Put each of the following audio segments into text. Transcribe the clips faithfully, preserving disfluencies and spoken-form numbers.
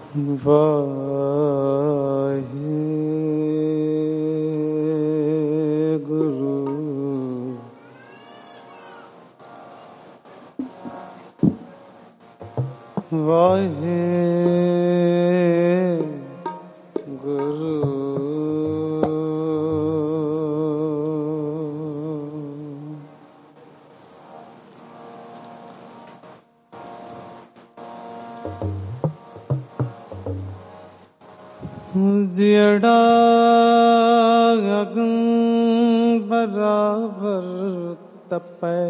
वाहेगुरु वाहेगुरु जियड़ा अगन बराबर तपै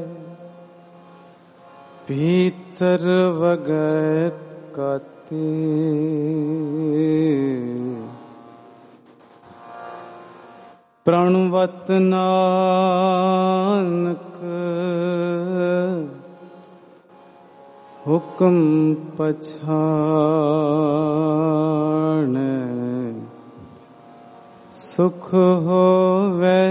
भीतर वगैर काती प्रणवत नानक हुक्म पछाण सुख होवे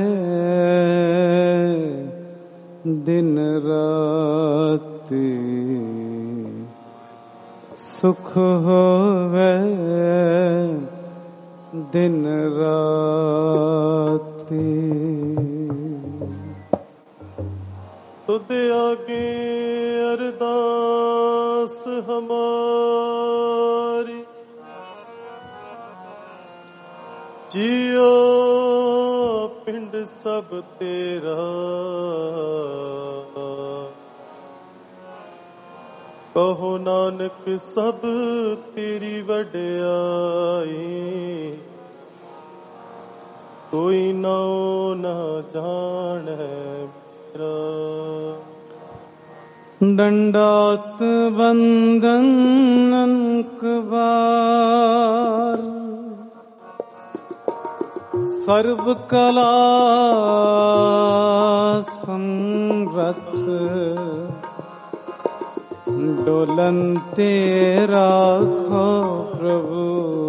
दिन राति सुख होवे दिन राति तुद आगे अरदास हमारी जियो पिंड सब तेरा कहो नानक सब तेरी वड्याई कोई नाओ ना जाने मेरा दंडात बंदन अनकबार सर्व कला समरथ डोलन तेरा खो प्रभु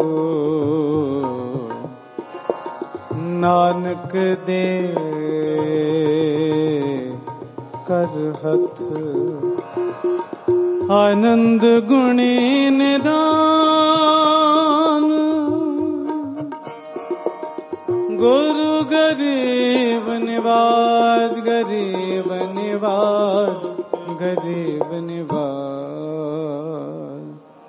नानक दे कर हथ आनंद गुणी निदान गुरु गरीब निवाज गरीब निवाज गरीब निवाज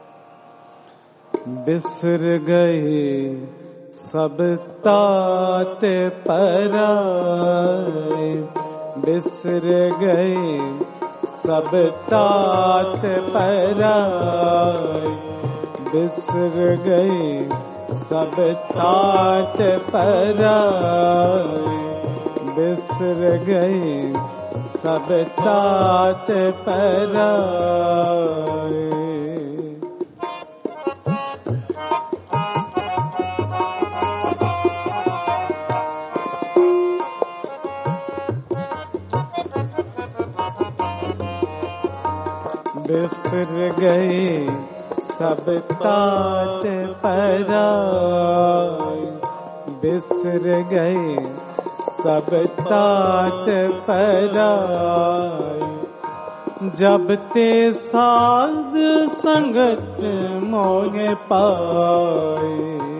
बिसर गए सब तात पराए बिसर गए सब तात पराए बिसर गए सब तात पराए बिसर गए सब तात पराए बिसर गए सब तात पराए बिसर गए सब तात पराए जब ते साध संगत मोह पाए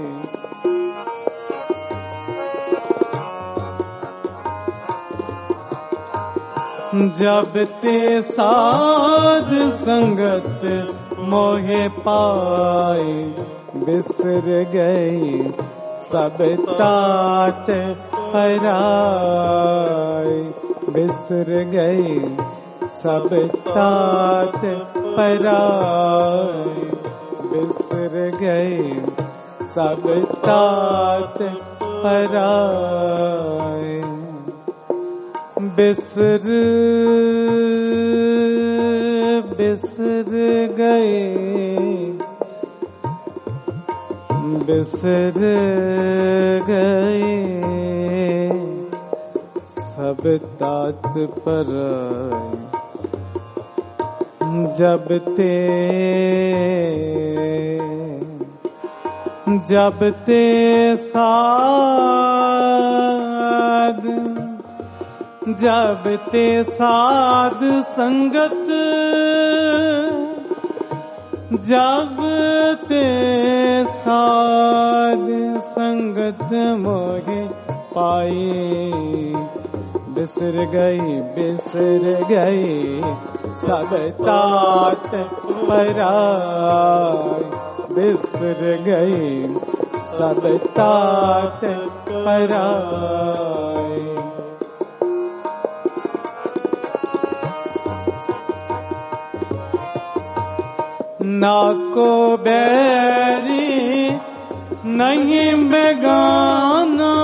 जब ते साध संगत मोहे पाए बिसर गए सब तात पराए बिसर गए सब तात पराए बिसर गए सब तात पराए बिसर बिसर गए बिसर गए सब तात पराए जब ते जब ते साध जब ते साध संगत जब ते साध संगत मोहे पाई, बिसर गई बिसर गई सब तात पराई, बिसर गई सब तात पराई। ना को बैरी नहीं बेगाना,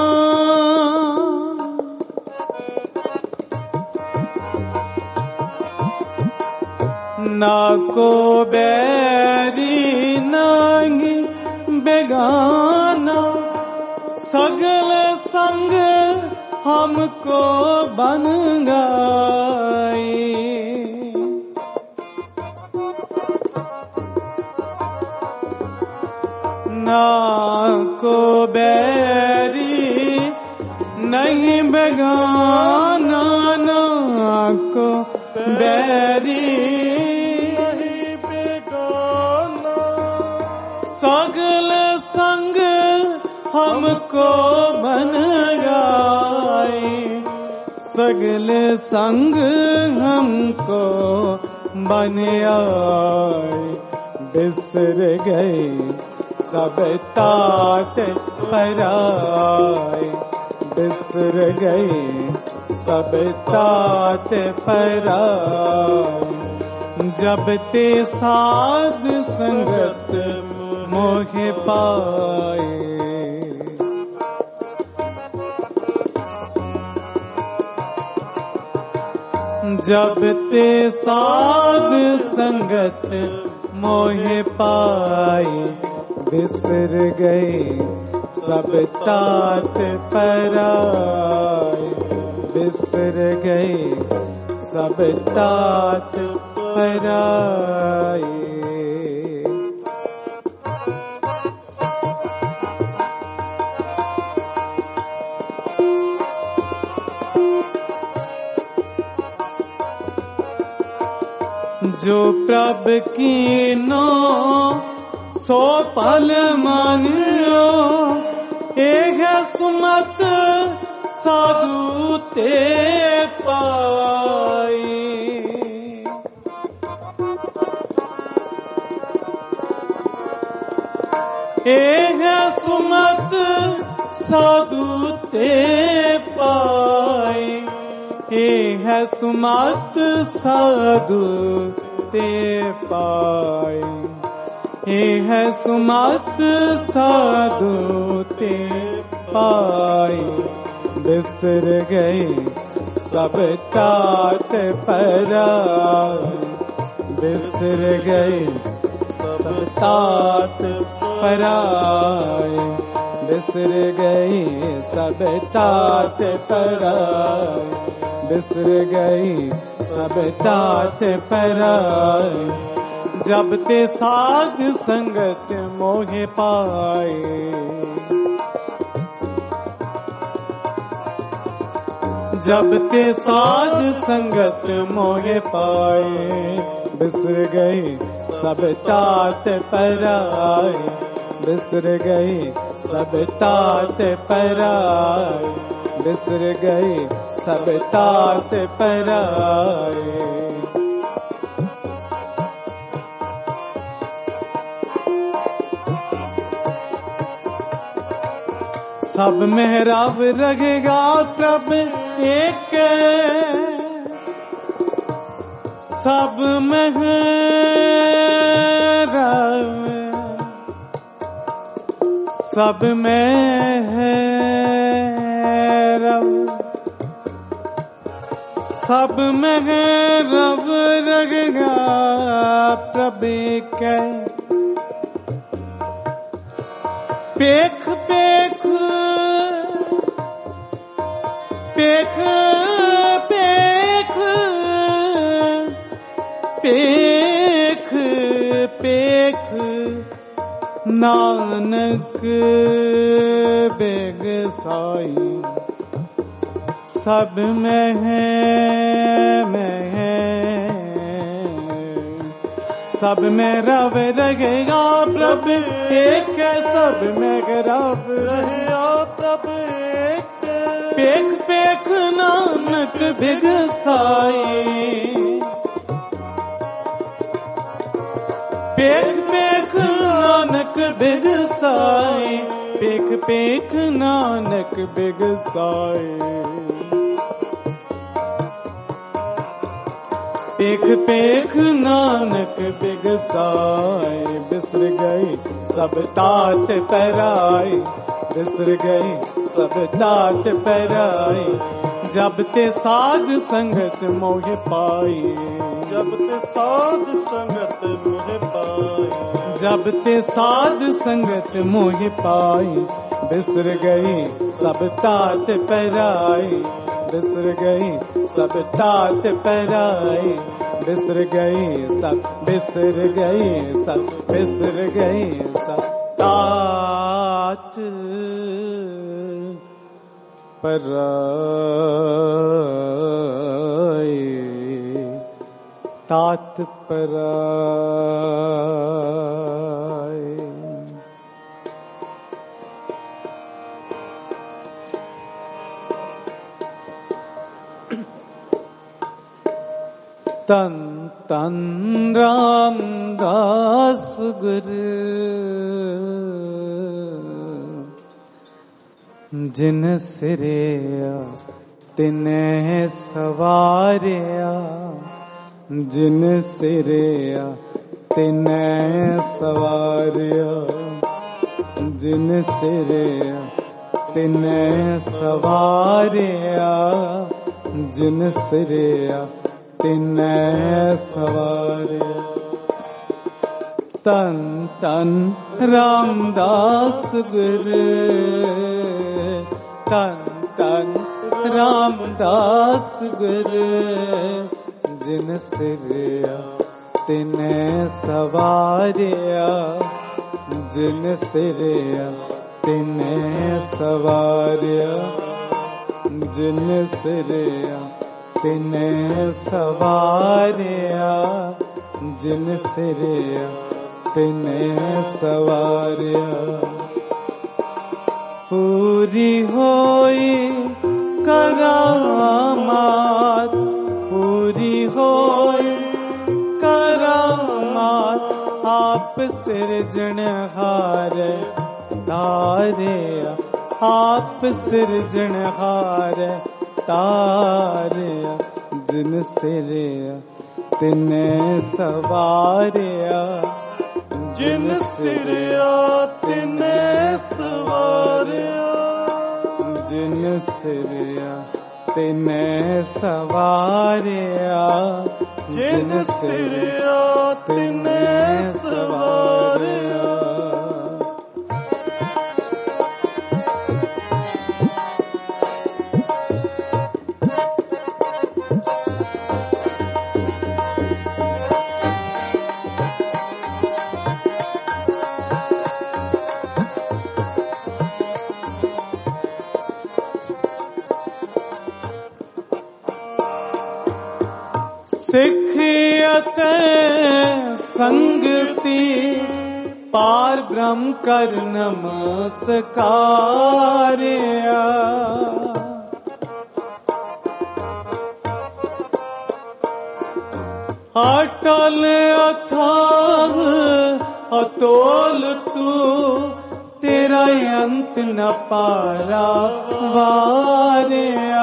ना को बैरी नहीं बेगाना, सगल संग हमको बन गई। ना को बैरी नहीं बेगाना, ना को बैरी नहीं बेगाना, सगल संग हमको बन गई, सगल संग हमको बन आई। बिसर गए सब तात पराई, बिसर गए सब तात पराई। जब ते साध संगत मोहे पाए, जब ते साध संगत मोहे पाई, बिसर गए सब तात पराई, बिसर गए सब तात पराई। जो प्रभ कीनो सो पल मानियो, एक सुमत साधु ते पाई। एक सुमत साधु ते पाई, एक सुमत साधु ते पाई, है सुमत साधु ते पाई। बिसर गए सब तात पराई, बिसर गए सब तात पराई, बिसर गए सब तात पराई, बिसर गए सब तात पराई। जब ते साध संगत मोहे पाए, जब ते साध संगत मोहे पाए, बिसर गए सब तात पराई, बिसर गए सब तात पराई, बिसर गए सब तात पराई। सब मेहराब रहेगा प्रभ एक, सब मेहराब, सब मेहराब, सब मेहराब रहेगा प्रभ एक। पेख पेख पेख पेख पेख पेख नानक बेग साई, सब में है मैं है, सब में रव रहेगा प्रभु एक है, सब में रव रहेगा प्रभु एक। पेख पेख नानक बिगसाई, पेख पेख नानक बिगसाई, पेख पेख नानक बिगसाई। पेख पेख नानक बिगसाए, बिसर गई सब तात पराई, बिसर गई सब तात पराई। जब ते साध संगत मोह पाई, जब ते साध संगत मोह पाई, जब ते साध संगत मोह पाई। बिसर गई सब तात पराई, बिसर गई सब तात पराई। बिसर गई सब, बिसर गई सब, बिसर गई सब तात पराई, तात पराई। तन तन रामदास गुरु, जिन सिरिया तिने सवारिया, जिन सिरिया तिने सवारिया, जिन सिरिया तिने सवारिया, जिन सिरिया तिने सवारिया। तन तन रामदास गुरु, तन तन रामदास गुरु, जिन सिरिया तिने सवारिया, जिन सिरिया तिने सवारिया, जिन सिरिया तिने सवारिया, जिन सिरिया तिने सवारिया। पूरी होई करामात, पूरी होई करामात, आप सिरजनहार तारिया, आप सिरजनहार तारिया। जिन सिरिया तिने सवारिया, जिन सिरिया तिने सवारिया, जिन सिरिया तिने सवारिया, जिन सिरिया तिने सवारिया। सिखियत संगति पार ब्रह्म कर नमस्कारिया, अटल अथाह अतोल तू, तेरा अंत न पारा वारिया।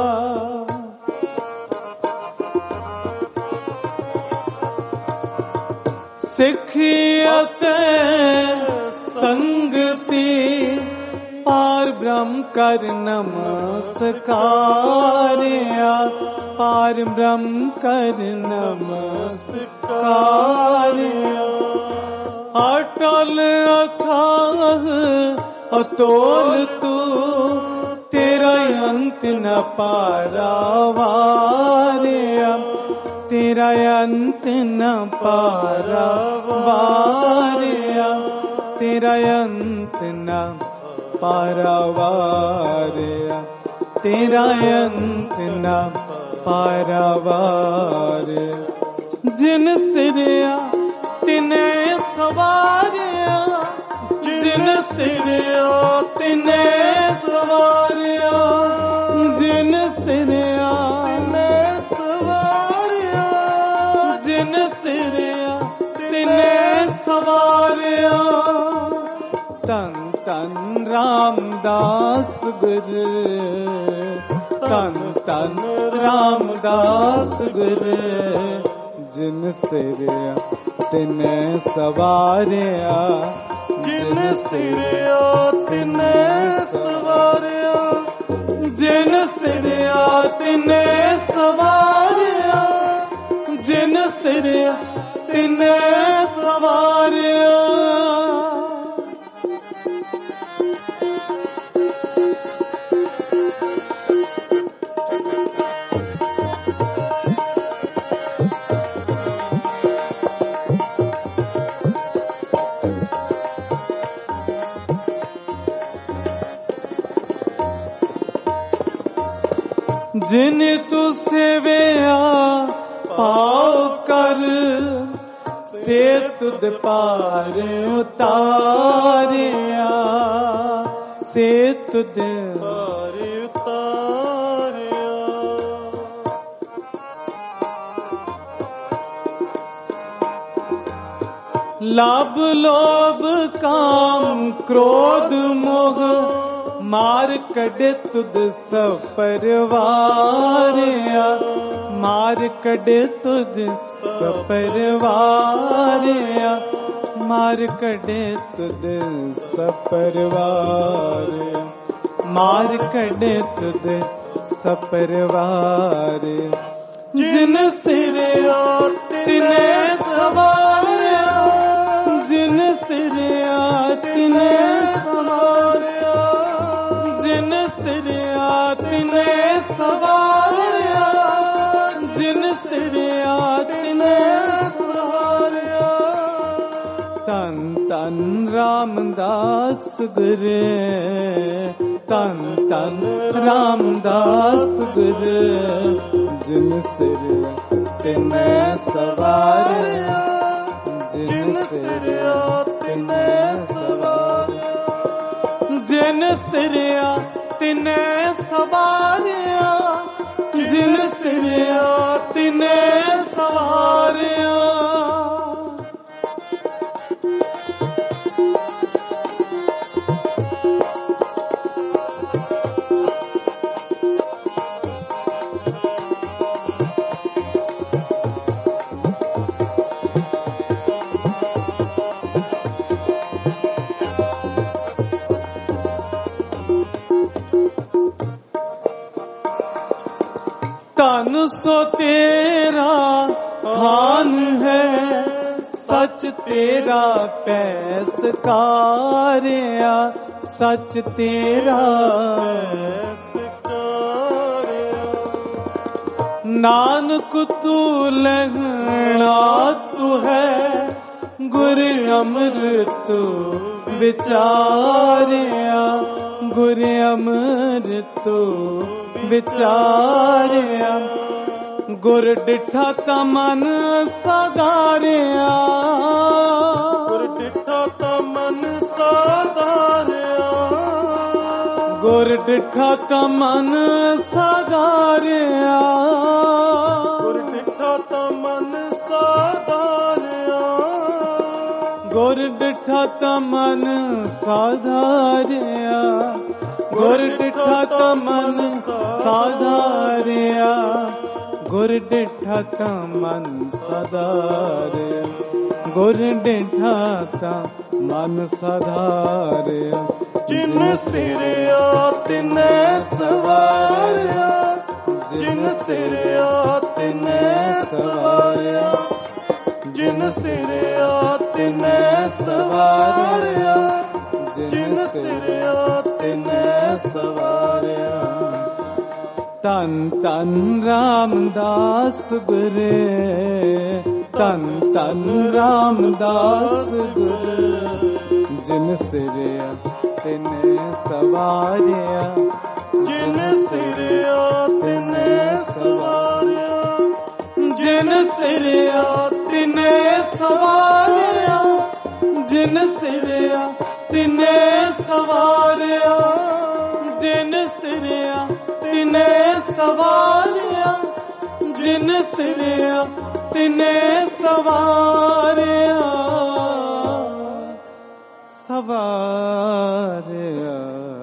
सिखियत संगति पार ब्रह्म कर नमस्कारिया, पार ब्रह्म कर नमस्कारिया। अटल अथाह अतोल तू, तेरा अंत न पारा वारिया, तेरा अंत न पारा वारिया, तेरा अंत न पारा वारिया, तेरा अंत न पारा वारिया। जिन सिरिया तिने सवारिया जिन सिरिया तिने सवारिया जिन सिरिया तिने सवारिया जिन सिरिया तिने सवारिया तन तन रामदास गुरु तन तन रामदास गुरु जिन सिरिया तिने सवारिया जिन सिरिया तिने सवारिया जिन सिरिया तिने सवारिया जिन सिरिया तिने सवारिया जिन तू सेविया पाओ कर से तुद पार उतारिया से तुद पार उतारिया लाभ लोभ काम क्रोध मोह मार कड़े तुद सपरवारिया मार कड़े तुद सपरवारिया मार कड़े तुद सपरवारिया मार कड़े तुद सपरवारिया जिन सिरिया तिने सवारिया जिन सिरिया तिने सवारिया जिन सिरिया तिने सवारिया जिन सिरिया तिने सवारिया तन तन रामदास गुरु तन तन रामदास गुरु जिन सिरिया तिने सवारिया जिन सिरिया तिने सवारिया जिन सिरिया तिने सवारिया जिन सिरिया तिने सवारिया तन सो तेरा खान है सच तेरा पैसकारिया सच तेरा पैसकारिया नानक तू लहणा तू है गुर अमृत विचारिया गुर अमृत विचारिया गुर डिठा ता मन साधारिया गुर डिठा ता मन साधारिया गुर डिठा ता मन साधारिया गुर डिठा ता मन साधारिया गुर डिठा ता मन साधारिया गुर डिठा ता मन साधारिया गुर डिठा ता मन साधारिया गुर डिठा ता मन साधारिया जिन सिरिया तिने सवारिया जिन सिरिया तिने सवारिया जिन सिरिया तिने सवारिया जिन सिरिया तिने सवारिया तन तन रामदास गुरु तन तन रामदास गुरु जिन सिरिया तिने सवारिया जिन सिरिया तिने सवारिया जिन सिरिया तिने सवारिया जिन सिरिया तिने सवारिया, जिन सिरिया तिने सवारिया, जिन सिरिया तिने सवारिया, सवारिया,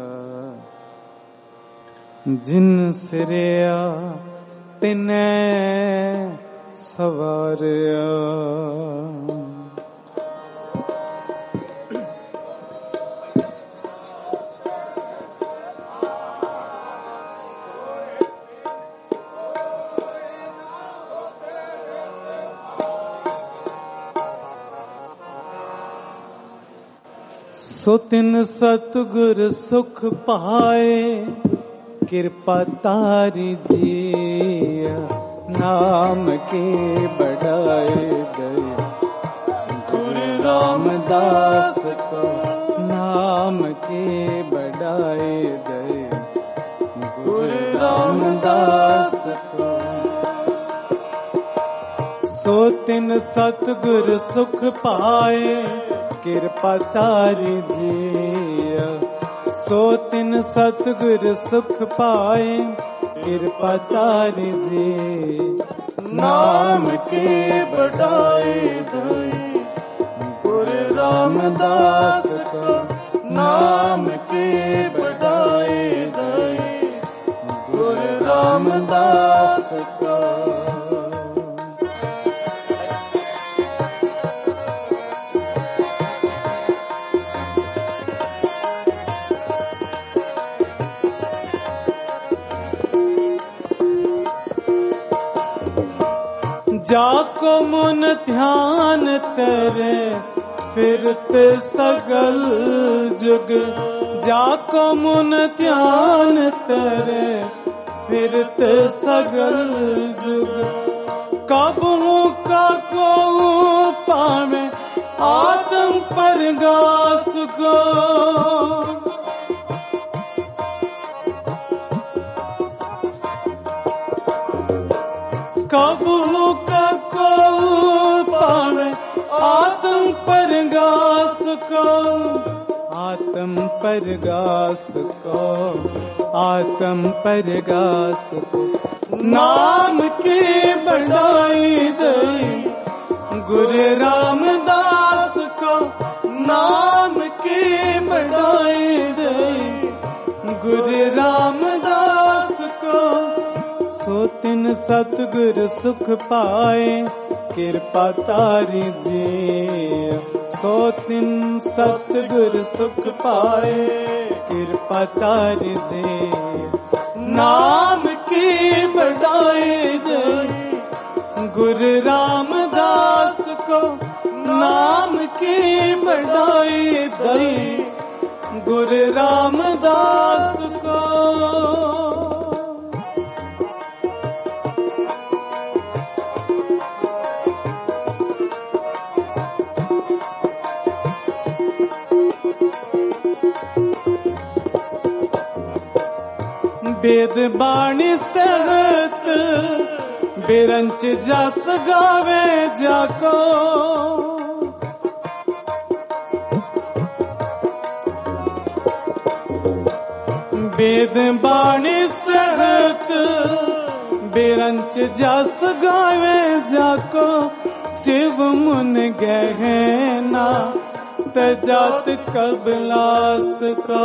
जिन सिरिया तिने सवारिया। सो तिन सतगुर सुख पाए, कृपा तारी जिया, नाम के बढ़ाए गए गुरु रामदास को, नाम के बढ़ाए गए गुरु रामदास को। सो तिन सतगुर सुख पाए, कृपा तारी जिया, सो तिन सतगुर सुख पाए, कृपा तारी जी, नाम के बढ़ाए गए गुरु रामदास का, नाम के बढ़ाए गए गुरु रामदास का। जाको मुन ध्यान तेरे फिरत सगल जुग, जाको मुन ध्यान तेरे फिरत सगल जुग, कबहू का को पावे आत्म परगास को, कबहू का को पावे आत्म परगास को, आत्म परगास को, आत्म परगास को। नाम की बढ़ाई दे गुरु रामदास को, नाम की बढ़ाई दे गुरु रामदास को। सो तिन सतगुर सुख पाए, कृपा तारी जी, सो तिन सतगुर सुख पाए, कृपा तारी जी, नाम की बढ़ाई दे गुरु रामदास को, नाम की बढ़ाई दे गुरु रामदास को। वेद बाणी सहत बिरंच जस गावे जाको, वेद बाणी सहत बिरंच जस गावे जाको, शिव मुन गहना तजात कबलास को,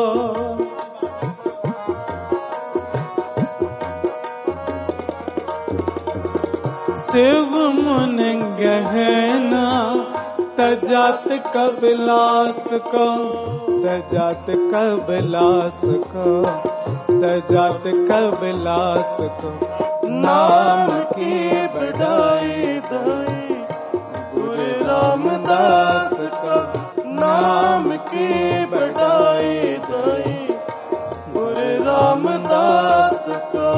शिव मुन गहना तजात कबलास को, तजात कबलास को, तजात कबलास को। नाम की बढ़ाई दे गुरु रामदास का, नाम की बढ़ाई दे गुरु रामदास का।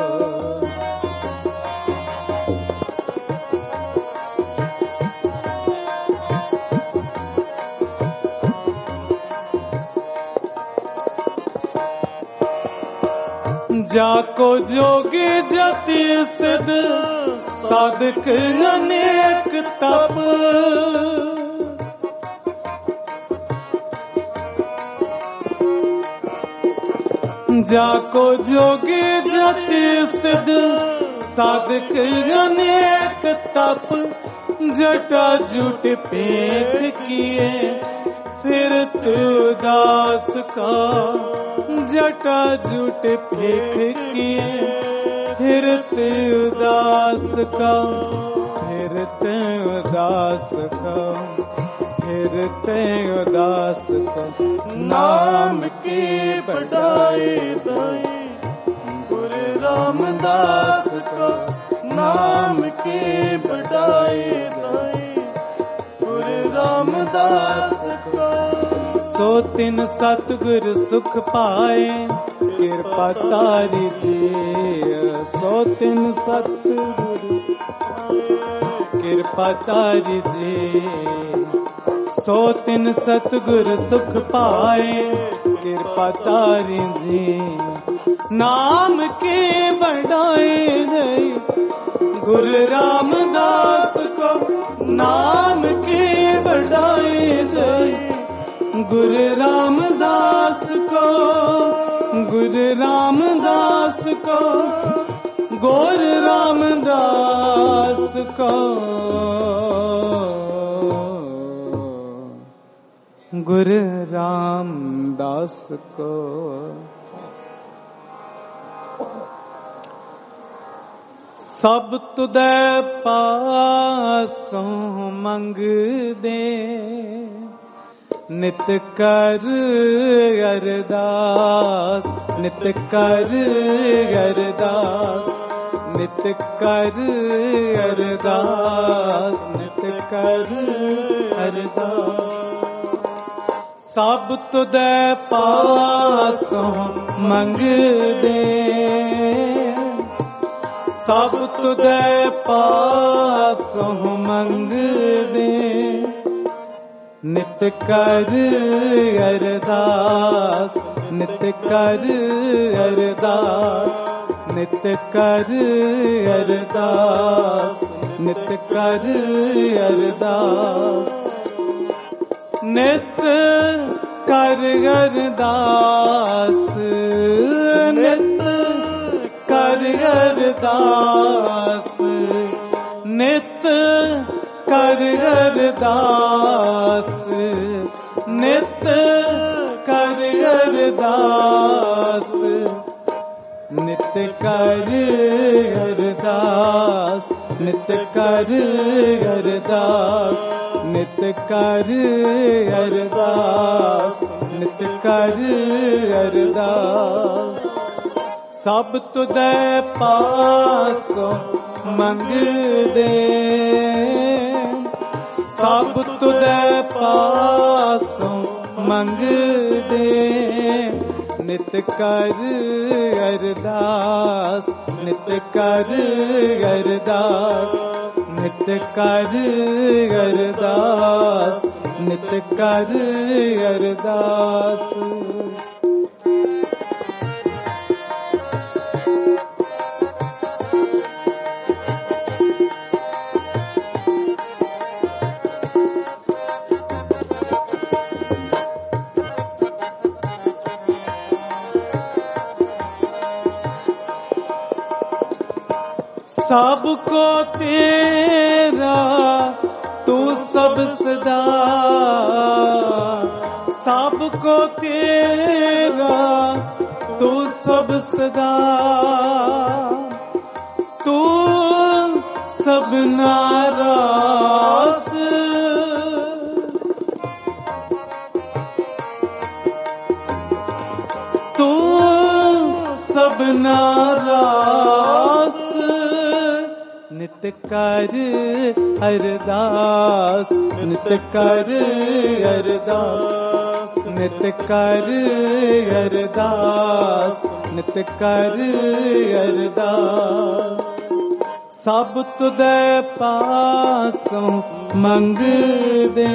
जाको जोगी जति सिद्ध साधक अनेक तप, जाको जोगी जति सिद्ध साधक अनेक तप जटा जुट पेट किए फिरत उदास का जटा जुट पेट किए फिरत उदास का फिरत उदास का फिरत उदास का नाम के बढ़ाए दाई गुरु रामदास का नाम के बढ़ाए दाई गुरु रामदास का सो तिन सतगुर सुख पाए कृपा तारी जी सो तिन सतगुर कृपा तारी जी सो तिन सतगुर सुख पाए कृपा तारी जी नाम के बढ़ाए गए गुरु रामदास को नाम के बढ़ाए गए गुरु रामदास को गुरु रामदास को गुरु रामदास को गुरु रामदास को सब तुदै पासों मंग दे नित कर अरदास नित कर अरदास नित कर अरदास नित कर अरदास सब तुदै पासों मंग दे सब तुदै पासों मंग दे नित कर अरदास नित कर अरदास नित कर अरदास नित कर अरदास नित कर अरदास नित कर अरदास नित कर अरदास नित कर अरदास नित कर अरदास नित कर अरदास नित कर अरदास नित कर अरदास सब तुदै पासों मंग दे सब तुदै पासों मंग दे नित कर अरदास नित कर अरदास नित कर अरदास नित कर अरदास सबको तेरा तू सब सदा सबको तेरा तू सब सदा तू सब नारास तू सब नारास नित कर अरदास नित कर अरदास नित कर अरदास नित कर अरदास सब तुदै पासों मंग दे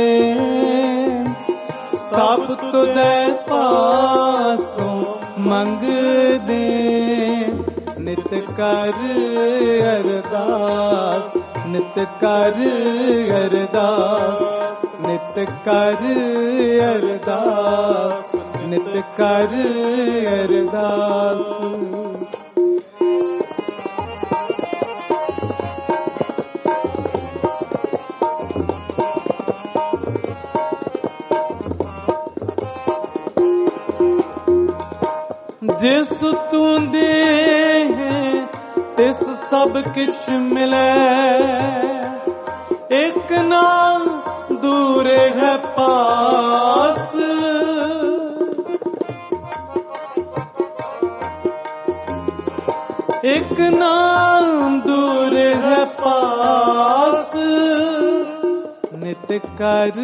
सब तुदै पासों मंग दे नित कर अरदास नित कर अरदास नित कर अरदास, नित कर अरदास। जिस तू दे तिस सब किछ मिले, एक ना दूर है पास। एक ना दूर है पास, नित कर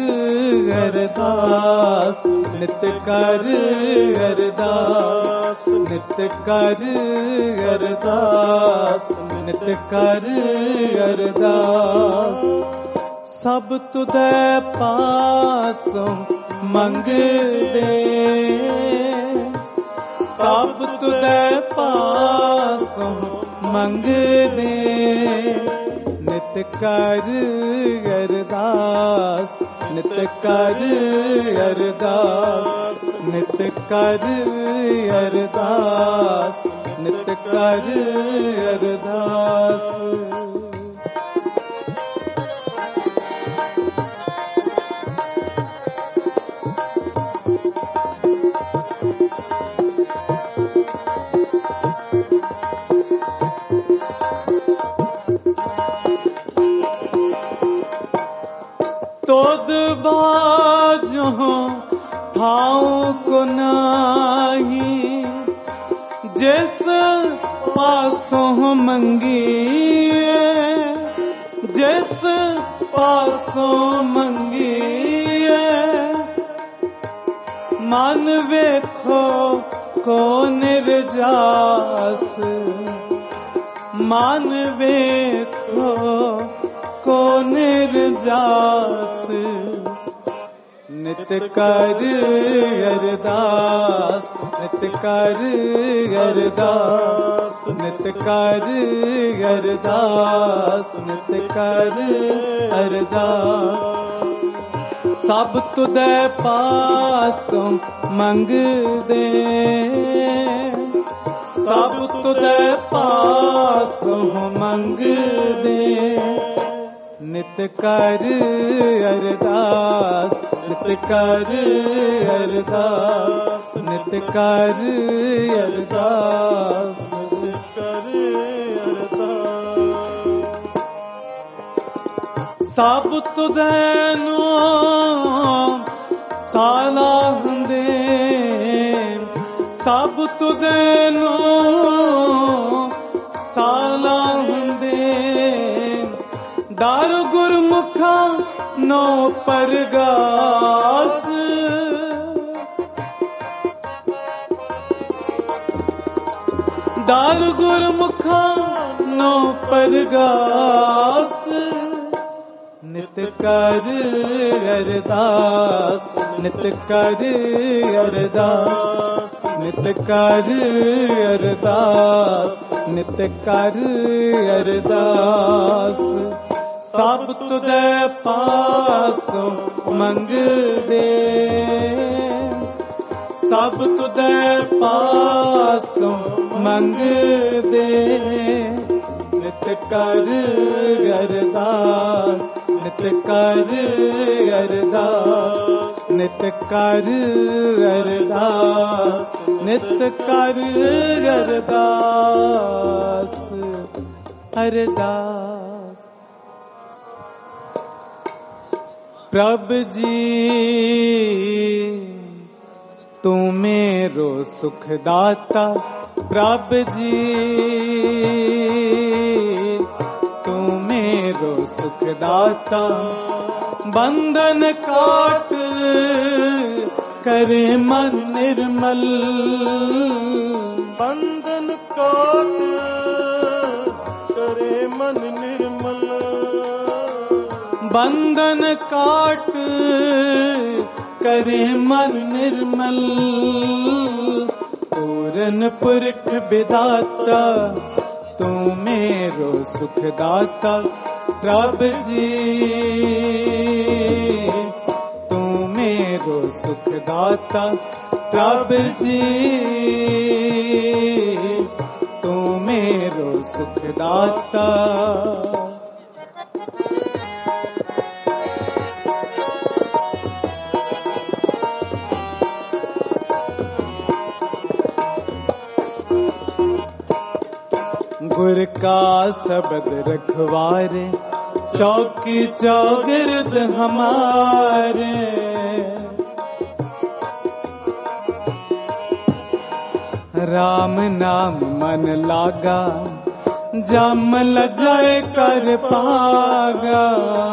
अरदास, नित कर अरदास, नित कर अरदास, नित कर अरदास। सब तुदे पासों मंगदे, सब तुदे पासों मंगदे, नित कर अरदास, नित कर अरदास, नित कर अरदास, नित कर अरदास। तोद बाजो थाऊ को नाही, जिस पासों मंगी, जिस पासों मंगी। मन वेखो को निर्जास, मन वेखो को निर्जास। नित कर अरदास, नित कर अरदास, नित कर अरदास, नित कर अरदास। सब तुदे पासों मंगदे, सब तुदे पासों मंगदे, नित कर अरदास, नित कर अरदास, नित कर अरदास, नित कर अरदास। सब तुदैनो सालाहंदे, सब तुदैनो सालाहंदे। दार गुरमुखा नो परगास, दार गुरमुखा नो परगास। नित कर अरदास, नित कर अरदास, नित कर अरदास, नित कर अरदास। सब तुदे पासों मंगदे, सब तुदे पासों मंगदे, नित कर अरदास, नित कर अरदास, नित कर अरदास, नित कर अरदास, अरदास। प्रभु जी तू मेरो सुखदाता, प्रभु जी तू मेरो सुखदाता। बंधन काट करे मन निर्मल, बंधन काट करे मन निर्मल। बंधन काट करे मन निर्मल। पूरन पुरख विधाता तू मेरो सुखदाता। प्रभु जी सुखदाता प्रभु जी, तू मेरो सुखदाता। गुर का शब्द रखवारे, चौकी चौगिर्द हमारे। राम नाम मन लागा, जम लजाए कर पागा।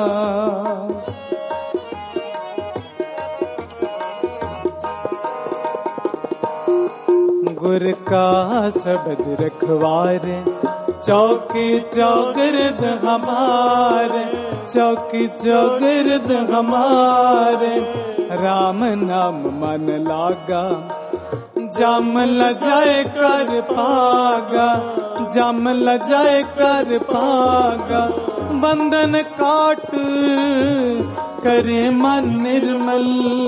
गुर का शब्द रखवारे, चौकी चौगिर्द हमारे, चौकी चौगिर्द हमारे। राम नाम मन लागा, जम लजाए कर पागा, जम लजाए कर पागा। बंधन काट करे मन निर्मल,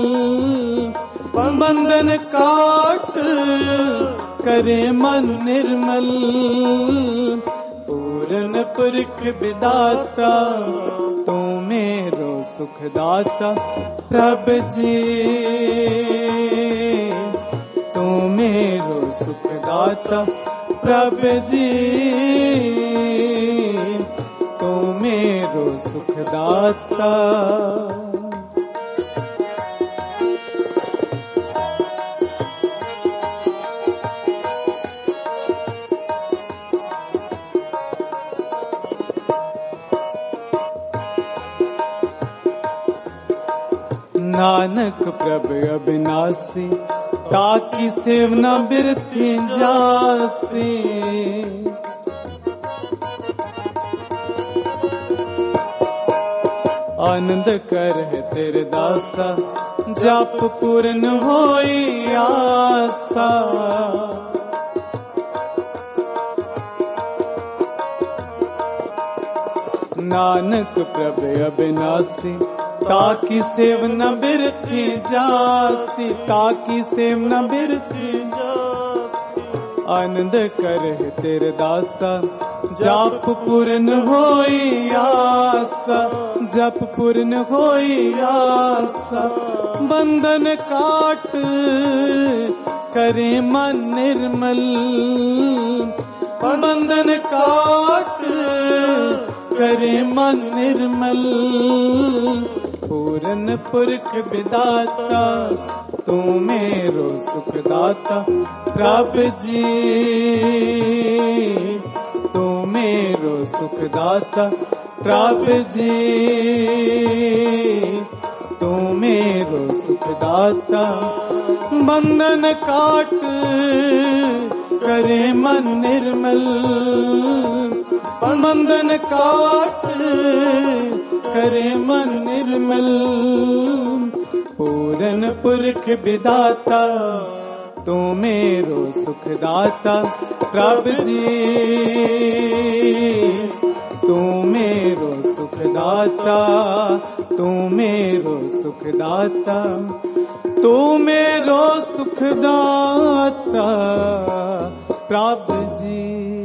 बंधन काट करे मन निर्मल। पूर्ण पुरख विदाता, तू मेरो सुखदाता प्रभु जी, तू मेरो सुखदाता प्रभु जी, तू मेरो सुखदाता। नानक प्रभु अविनाशी, ताकि सेवना बिरथी जासी। आनंद कर है तेरे दासा, जप पूर्ण होई आसा। नानक प्रभु अविनाशी, ताकि सेव न बिरथी जासी, ताकि सेव न बिरथी जासी। आनंद कर तेरे दासा, जप पूर्ण होई आसा, जप पूर्ण होई आसा। बंधन काट करे मन निर्मल, बंधन काट करे मन निर्मल। पूर्ण पुरख विदाता, तू मेरो सुखदाता प्रभु जी, तू मेरो सुखदाता प्रभु जी, तू मेरो सुखदाता। बंधन काट करे मन निर्मल, बंधन काट करे मन निर्मल। पूर्ण पुरख विदाता, तू मेरो सुखदाता प्रभु जी, तू मेरो सुखदाता, तू मेरो सुखदाता, तू मेरो सुखदाता प्रभु जी।